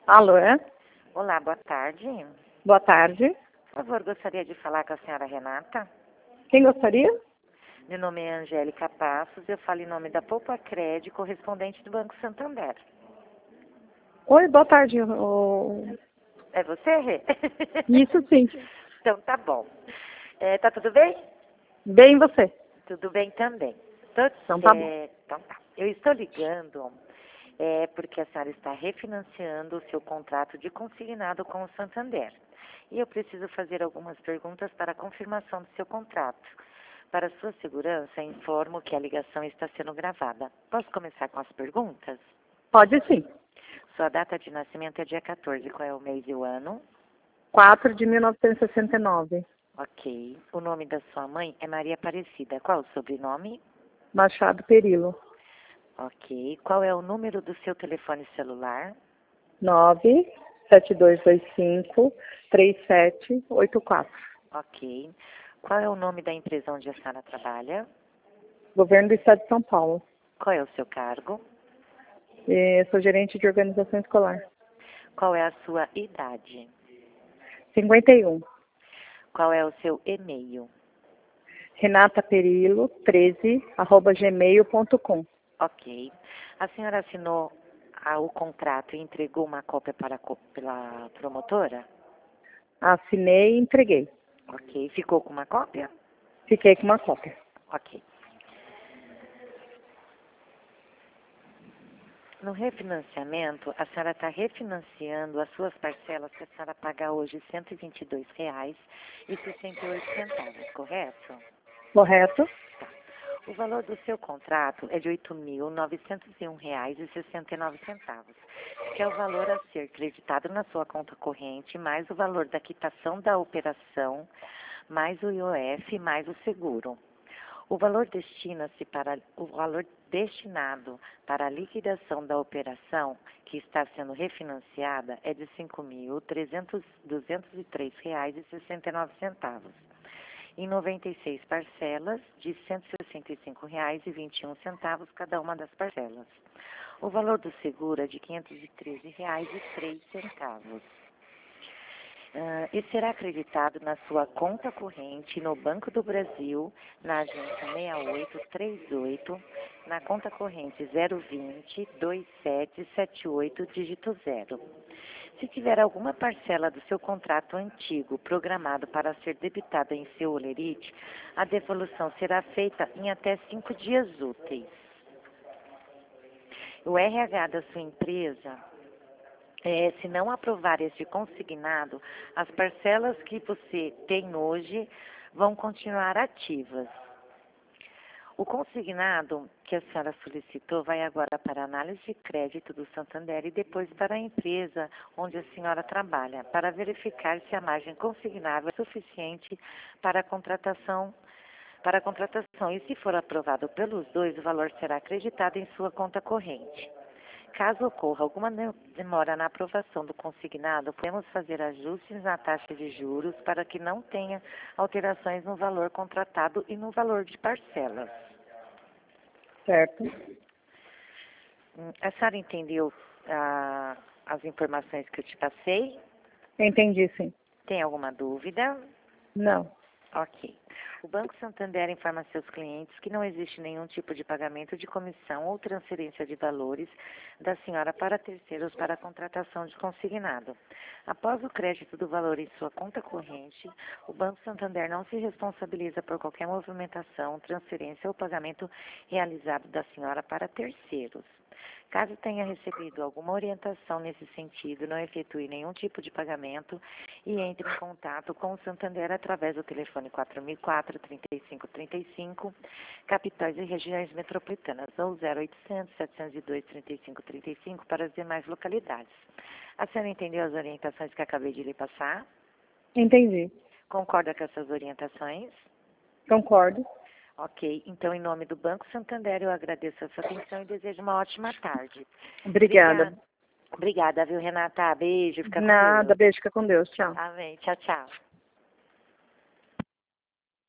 Alô, é? Olá, boa tarde. Boa tarde. Por favor, gostaria de falar com a senhora Renata. Quem gostaria? Meu nome é Angélica Passos, eu falo em nome da Poupa Cred, correspondente do Banco Santander. Oi, boa tarde. É você, Rê? Isso sim. Então tá bom. Tá tudo bem? Bem você. Tudo bem também. Então tá bom. Então tá. Eu estou ligando porque a senhora está refinanciando o seu contrato de consignado com o Santander. E eu preciso fazer algumas perguntas para a confirmação do seu contrato. Para sua segurança, informo que a ligação está sendo gravada. Posso começar com as perguntas? Pode sim. Sua data de nascimento é dia 14. Qual é o mês e o ano? 4 de 1969. Ok. O nome da sua mãe é Maria Aparecida. Qual o sobrenome? Machado Perillo. Ok. Qual é o número do seu telefone celular? 97225-3784. Ok. Qual é o nome da empresa onde a senhora trabalha? Governo do Estado de São Paulo. Qual é o seu cargo? Sou gerente de organização escolar. Qual é a sua idade? 51. Qual é o seu e-mail? renataperillo13@gmail.com. Ok. A senhora assinou o contrato e entregou uma cópia pela promotora? Assinei e entreguei. Ok. Ficou com uma cópia? Fiquei com uma cópia. Ok. No refinanciamento, a senhora está refinanciando as suas parcelas que a senhora paga hoje R$ 122,68, correto? Correto? O valor do seu contrato é de R$ 8.901,69, que é o valor a ser creditado na sua conta corrente, mais o valor da quitação da operação, mais o IOF, mais o seguro. O valor destinado para a liquidação da operação que está sendo refinanciada é de R$ 5.203,69, em 96 parcelas de R$ 165,21 cada uma das parcelas. O valor do seguro é de R$ 513,03. E será acreditado na sua conta corrente no Banco do Brasil, na agência 6838, na conta corrente 020-2778, dígito 0. Se tiver alguma parcela do seu contrato antigo programado para ser debitada em seu holerite, a devolução será feita em até 5 dias úteis. O RH da sua empresa, se não aprovar este consignado, as parcelas que você tem hoje vão continuar ativas. O consignado que a senhora solicitou vai agora para a análise de crédito do Santander e depois para a empresa onde a senhora trabalha, para verificar se a margem consignável é suficiente para a contratação. E se for aprovado pelos dois, o valor será acreditado em sua conta corrente. Caso ocorra alguma demora na aprovação do consignado, podemos fazer ajustes na taxa de juros para que não tenha alterações no valor contratado e no valor de parcelas. Certo. A senhora entendeu as informações que eu te passei? Entendi, sim. Tem alguma dúvida? Não. Ok. O Banco Santander informa a seus clientes que não existe nenhum tipo de pagamento de comissão ou transferência de valores da senhora para terceiros para a contratação de consignado. Após o crédito do valor em sua conta corrente, o Banco Santander não se responsabiliza por qualquer movimentação, transferência ou pagamento realizado da senhora para terceiros. Caso tenha recebido alguma orientação nesse sentido, não efetue nenhum tipo de pagamento e entre em contato com o Santander através do telefone 4004-3535, capitais e regiões metropolitanas, ou 0800-702-3535 para as demais localidades. A senhora entendeu as orientações que acabei de lhe passar? Entendi. Concorda com essas orientações? Concordo. Ok, então em nome do Banco Santander eu agradeço a sua atenção e desejo uma ótima tarde. Obrigada. Obrigada, viu, Renata? Beijo, fica com Nada, Deus. beijo, fica com Deus. Tchau. Amém. Tchau, tchau.